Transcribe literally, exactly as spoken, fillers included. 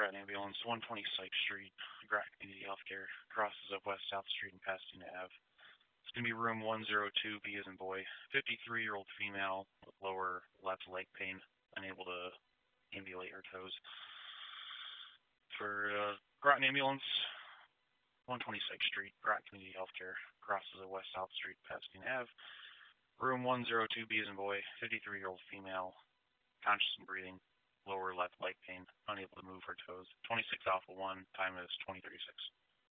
Groton Ambulance, one twenty Sykes Street, Groton Community Healthcare, crosses of West South Street and Pasadena Ave. It's going to be room one oh two, B as in boy, fifty-three-year-old female with lower left leg pain, unable to ambulate her toes. For uh, Groton Ambulance, one twenty Sykes Street, Groton Community Healthcare, crosses of West South Street, Pasadena Ave. Room one oh two, B as in boy, fifty-three-year-old female, conscious and breathing, lower left leg pain, unable to move her toes. twenty-six Alpha one, time is twenty thirty-six.